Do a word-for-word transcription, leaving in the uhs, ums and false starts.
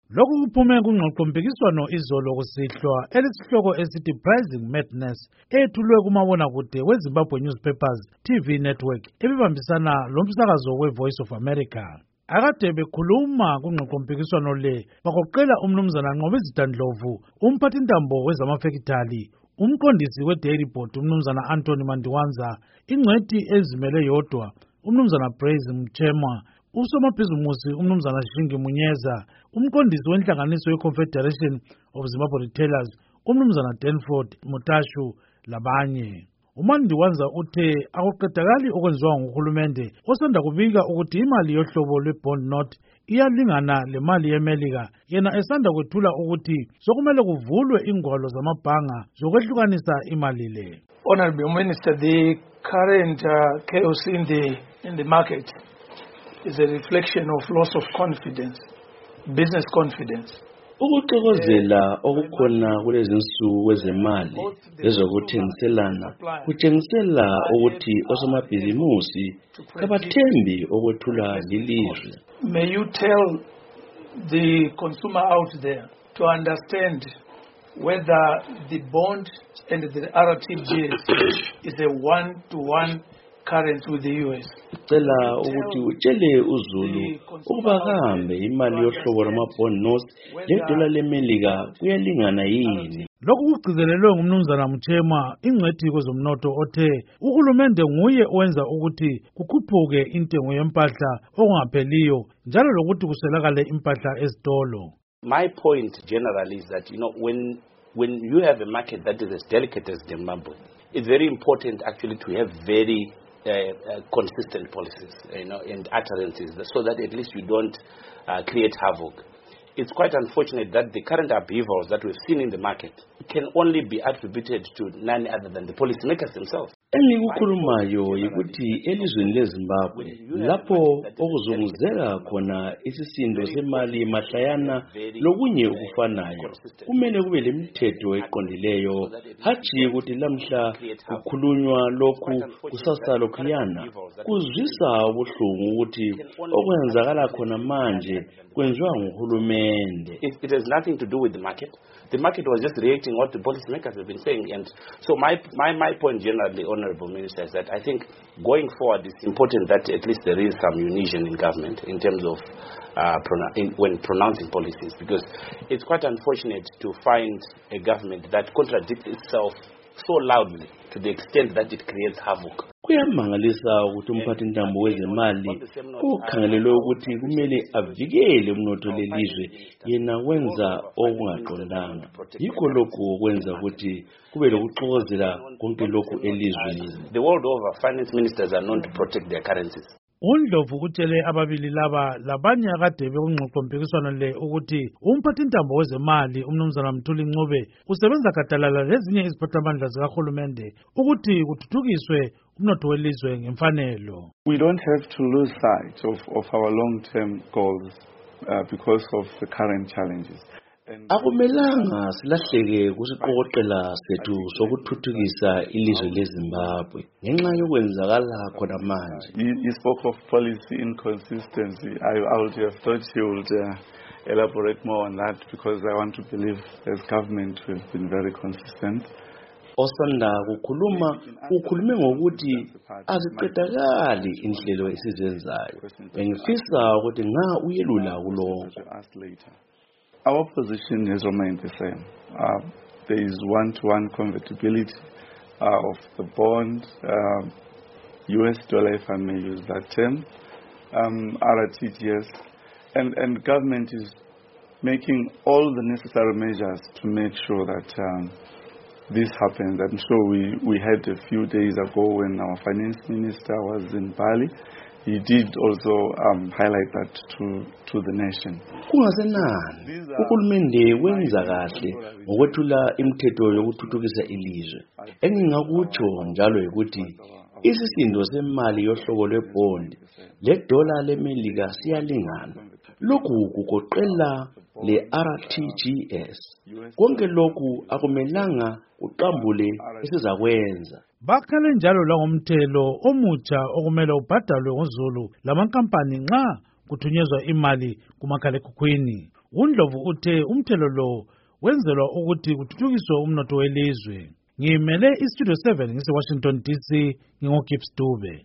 Lokhu kuphume kungqoqompikiswano izolo kusihlwa elesihloko esithi Pricing Madness ethulwe kumabonakude weZimbabwe Newspapers T V Network ebibambisana lomsakazo weVoice of America. Akade bekhuluma kungqoqompikiswano le bagoqela umnumzana Nqobizita Ndlovu, umphathintambo wezamafekithali, umqondisi weDairy Board umnumzana Anthony Mandiwanza, ingcwethi ezimele yodwa umnumzana Praise Mchemwa, usomabhizimusi umnumzana Shingi Munyeza, umqondisi wenhlanganiso yeConfederation of Zimbabwe Retailers umnumzana Danford Mutashu labanye. uMandiwanza uthe akuqedakali okwenziwa nguhulumende osanda kubika ukuthi imali yohlobo lwe-bond note iyalingana lemali yeMelika, yena esanda kwethula ukuthi sokumele kuvulwe ingwalo zamabhanga zokwehlukanisa imali le. Honorable Minister, the current uh, chaos in the in the market is a reflection of loss of confidence, business confidence. Ukuxokozela okukhona kulezi nsuku kwezemali ezokuthengiselana kutshengisela ukuthi osomabhizimusi kabathembi okwethula lilizwe. May you tell the consumer out there to understand whether the bond and the R T G S is a one-to-one currency with the U S. Cela ukuthi utshele uZulu ukuba kambe imali yohlobo lwama-bond notes ledola leMelika kuyalingana yini. Lokhu kugcizelelwe ngumnumzana Mchemwa, ingcwethi kwezomnotho, othe uhulumende nguye owenza ukuthi kukhuphuke intengo yempahla okungapheliyo njalo lokuthi kuswelakale impahla ezitolo. My point generally is that, you know, when when you have a market that is as delicate as Zimbabwe, it's very important actually to have very Uh, uh, consistent policies, you know, and utterances, so that at least you don't uh, create havoc. It's quite unfortunate that the current upheavals that we've seen in the market can only be attributed to none other than the policymakers themselves. Engikukhulumayo yikuthi elizweni leZimbabwe lapho okuzunguzeka khona isisindo semali mahlayana lokunye ukufanayo kumele kube lemithetho eqondileyo, hathi ukuthi lamhla kukhulunywa lokhu kusasa lokhuyana kuzwisa ubuhlungu ukuthi okwenzakala khona manje kwenziwa nguhulumende. It has nothing to do with the market. The market was just reacting what the policymakers have been saying, and so my my my point generally, Honourable Minister, is that I think going forward it's important that at least there is some unition in government in terms of uh, pronu- in, when pronouncing policies, because it's quite unfortunate to find a government that contradicts itself so loudly to the extent that it creates havoc. Kuyamangalisa ukuthi umphathintambo wezemali ukhangelelwe ukuthi kumele avikele umnotho lelizwe yena wenza okungaqondanga. Yikho lokhu okwenza ukuthi kube lokuxokozela konke lokhu elizweni. The world over, finance ministers are known to protect their currencies. uNdlovu utshele ababili laba labanye akade bekungqoqompikiswano le ukuthi umphathintambo wezemali umnumzana Mthuli Ncube usebenza gadalala lezinye iziphathamandla zikahulumende ukuthi kuthuthukiswe umnotho welizwe ngemfanelo. We don't have to lose sight of, of our long-term goals uh, because of the current challenges. Akumelanga silahleke kusiqoqela sethu sokuthuthukisa ilizwe leZimbabwe ngenxa yokwenzakala khona manje. You, you spoke of policy inconsistency. I, I would have thought you would uh, elaborate more on that, because I want to believe as government we've been very consistent. Osanda kukhuluma ukhulume ngokuthi aziqedakali inhlelo esizenzayo. Bengifisa ukuthi nga uyelula kulokho. Our position has remained the same. Uh, there is one-to-one convertibility uh, of the bond, uh, U S dollar, if I may use that term, um, R T G S, and, and government is making all the necessary measures to make sure that um, this happens. I'm sure we, we had a few days ago when our finance minister was in Bali. He did also um, highlight that to to the nation. Kungasenani uhulumende wenza kahle ngokwethula imithetho yokuthuthukisa ilizwe. Engingakutsho njalo ukuthi isisindo semali yohlobo lwebond ledola leMelika siyalingana. Lokhu kugoqela le R T G S. Konke lokhu akumelanga uqambule esizakwenza. Bakhale njalo langomthelo omutsha okumele ubhadalwe ngoZulu lamankampani nxa kuthunyezwa imali kumakhalekhukhwini. uNdlovu uthe umthelo lo wenzelwa ukuthi kuthuthukiswe umnotho welizwe. Ngimele iStudio seven ngise Washington D C, ngingoGibbs Dube.